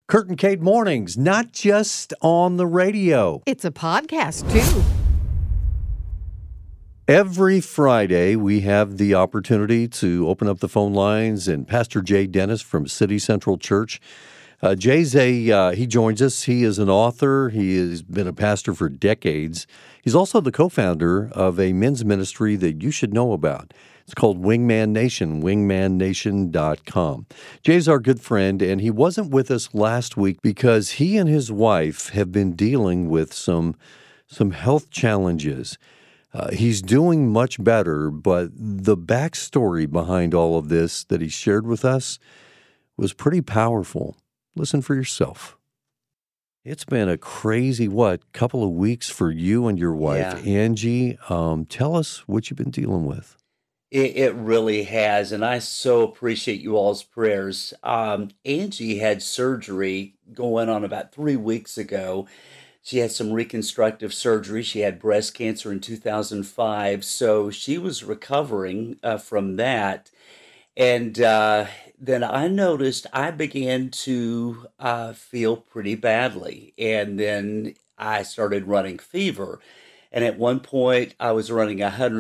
Kurt and Kate Mornings, not just on the radio. It's a podcast, too. Every Friday, we have the opportunity to open up the phone lines, and Pastor Jay Dennis from City Central Church. He joins us. He is an author. He has been a pastor for decades. He's also the co-founder of a men's ministry that you should know about. It's called Wingman Nation, wingmannation.com. Jay's our good friend, and he wasn't with us last week because he and his wife have been dealing with some health challenges. He's doing much better, but the backstory behind all of this that he shared with us was pretty powerful. Listen for yourself. It's been a crazy, couple of weeks for you and your wife, Angie. Tell us what you've been dealing with. It really has, and I so appreciate you all's prayers. Angie had surgery going on about 3 weeks ago. She had some reconstructive surgery. She had breast cancer in 2005, so she was recovering from that. And then I noticed I began to feel pretty badly, and then I started running fever. And at one point, I was running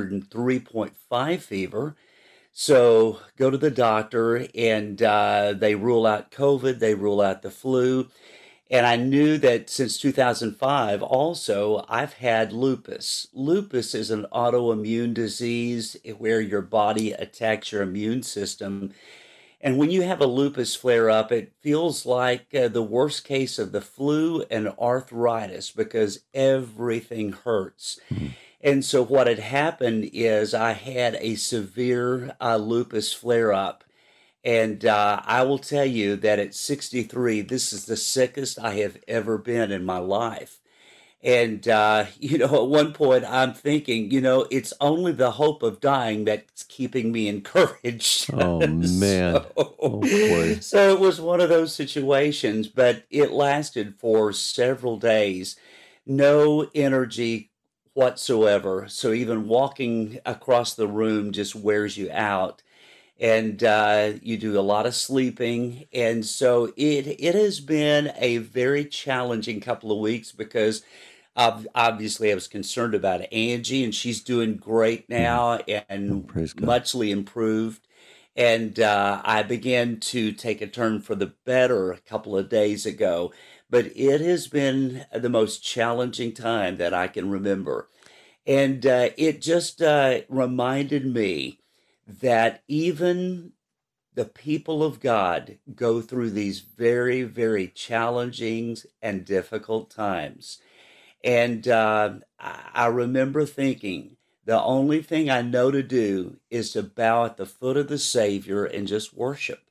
103.5 fever. So go to the doctor, and they rule out COVID. They rule out the flu. And I knew that since 2005, also, I've had lupus. Lupus is an autoimmune disease where your body attacks your immune system. And when you have a lupus flare-up, it feels like the worst case of the flu and arthritis because everything hurts. And so what had happened is I had a severe lupus flare-up. And I will tell you that at 63, this is the sickest I have ever been in my life. And, at one point I'm thinking, it's only the hope of dying that's keeping me encouraged. Oh, man. Oh, boy. So it was one of those situations, but it lasted for several days. No energy whatsoever. So even walking across the room just wears you out. And you do a lot of sleeping. And so it has been a very challenging couple of weeks because obviously I was concerned about Angie, and she's doing great now and muchly improved. And I began to take a turn for the better a couple of days ago. But it has been the most challenging time that I can remember. And it just reminded me that even the people of God go through these very, very challenging and difficult times. And I remember thinking, the only thing I know to do is to bow at the foot of the Savior and just worship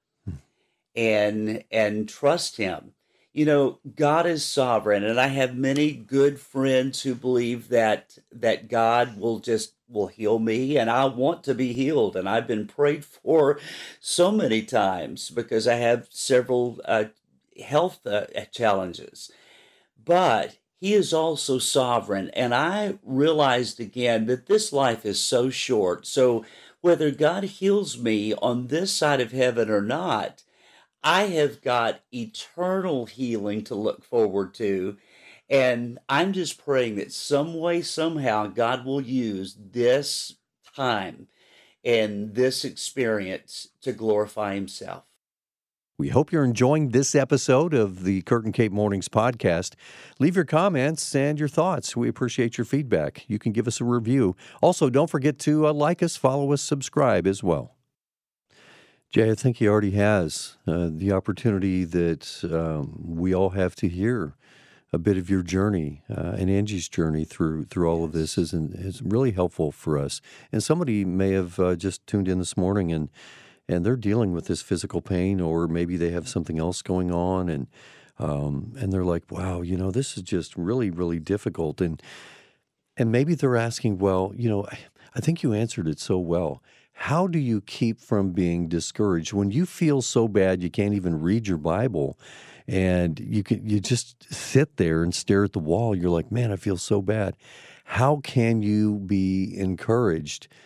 and trust Him. God is sovereign, and I have many good friends who believe that God will heal me, and I want to be healed. And I've been prayed for so many times because I have several health challenges. But He is also sovereign, and I realized again that this life is so short. So whether God heals me on this side of heaven or not, I have got eternal healing to look forward to. And I'm just praying that some way, somehow, God will use this time and this experience to glorify Himself. We hope you're enjoying this episode of the Kurt and Kate Mornings podcast. Leave your comments and your thoughts. We appreciate your feedback. You can give us a review. Also, don't forget to like us, follow us, subscribe as well. Jay, I think he already has the opportunity that we all have to hear a bit of your journey and Angie's journey through all of this is really helpful for us. And somebody may have just tuned in this morning and they're dealing with this physical pain, or maybe they have something else going on, and they're like, wow, this is just really, really difficult. And maybe they're asking, well, I think you answered it so well. How do you keep from being discouraged when you feel so bad you can't even read your Bible, and you just sit there and stare at the wall? You're like, man, I feel so bad. How can you be encouraged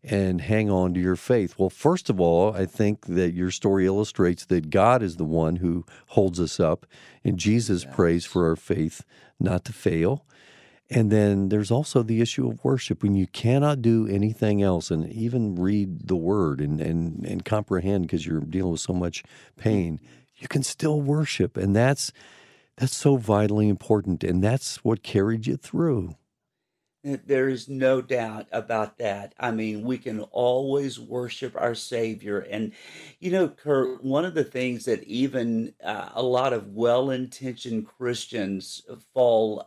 and hang on to your faith? Well, first of all, I think that your story illustrates that God is the one who holds us up, and Jesus prays for our faith not to fail. And then there's also the issue of worship. When you cannot do anything else and even read the word and comprehend because you're dealing with so much pain, you can still worship. And that's so vitally important. And that's what carried you through. There is no doubt about that. I mean, we can always worship our Savior. And, Kurt, one of the things that even a lot of well intentioned Christians fall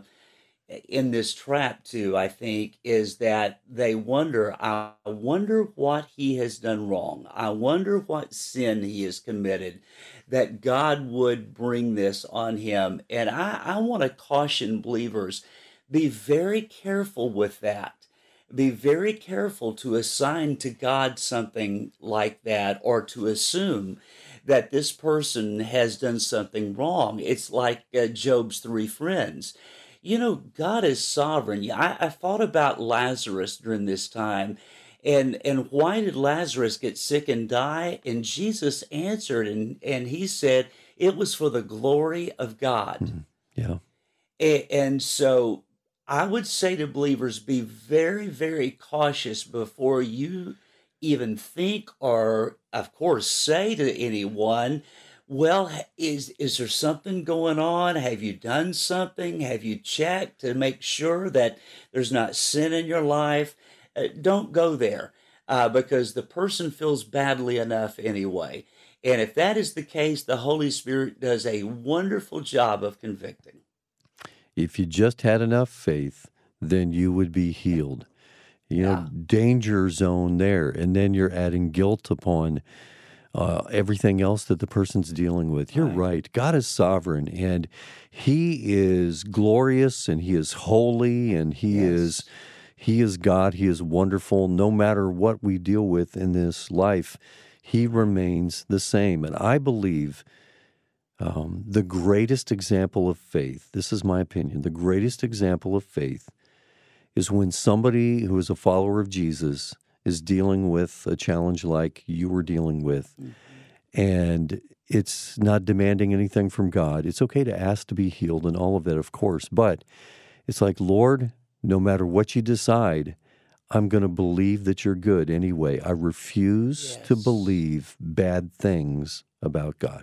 in this trap to, I think, is that they wonder, I wonder what he has done wrong. I wonder what sin he has committed that God would bring this on him. And I want to caution believers, be very careful with that. Be very careful to assign to God something like that or to assume that this person has done something wrong. It's like Job's three friends. God is sovereign. Yeah, I thought about Lazarus during this time, and why did Lazarus get sick and die? And Jesus answered, and he said, it was for the glory of God. Yeah. And so I would say to believers, be very, very cautious before you even think or, of course, say to anyone, well, is there something going on? Have you done something? Have you checked to make sure that there's not sin in your life? Don't go there because the person feels badly enough anyway. And if that is the case, the Holy Spirit does a wonderful job of convicting. If you just had enough faith, then you would be healed. Danger zone there. And then you're adding guilt upon everything else that the person's dealing with. You're right. God is sovereign, and he is glorious, and he is holy, and he is God. He is wonderful. No matter what we deal with in this life, he remains the same. And I believe the greatest example of faith, this is my opinion, the greatest example of faith is when somebody who is a follower of Jesus is dealing with a challenge like you were dealing with, and it's not demanding anything from God. It's okay to ask to be healed and all of that, of course, but it's like, Lord, no matter what you decide, I'm going to believe that you're good anyway. I refuse to believe bad things about God.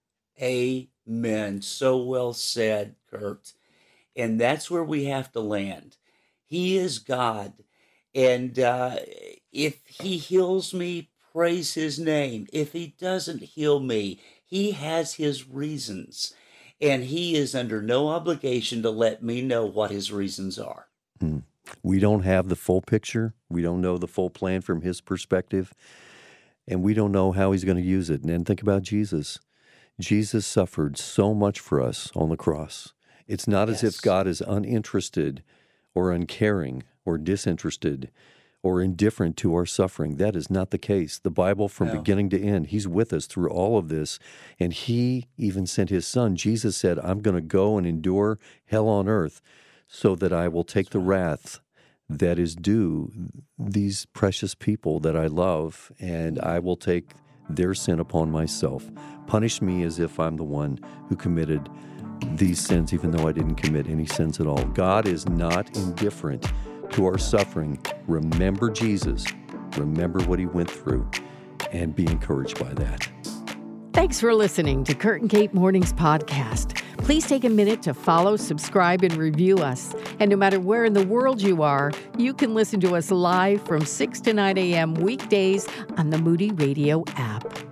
Amen. So well said, Kurt. And that's where we have to land. He is God. And if he heals me, praise his name. If he doesn't heal me, he has his reasons. And he is under no obligation to let me know what his reasons are. We don't have the full picture. We don't know the full plan from his perspective. And we don't know how he's going to use it. And then think about Jesus. Jesus suffered so much for us on the cross. It's not as if God is uninterested or uncaring or disinterested or indifferent to our suffering. That is not the case. The Bible, from beginning to end, he's with us through all of this. And he even sent his son. Jesus said, I'm going to go and endure hell on earth so that I will take the wrath that is due these precious people that I love, and I will take their sin upon myself. Punish me as if I'm the one who committed these sins, even though I didn't commit any sins at all. God is not indifferent to our suffering. Remember Jesus. Remember what he went through, and be encouraged by that. Thanks for listening to Kurt and Kate Mornings Podcast. Please take a minute to follow, subscribe, and review us. And no matter where in the world you are, you can listen to us live from 6 to 9 a.m. weekdays on the Moody Radio app.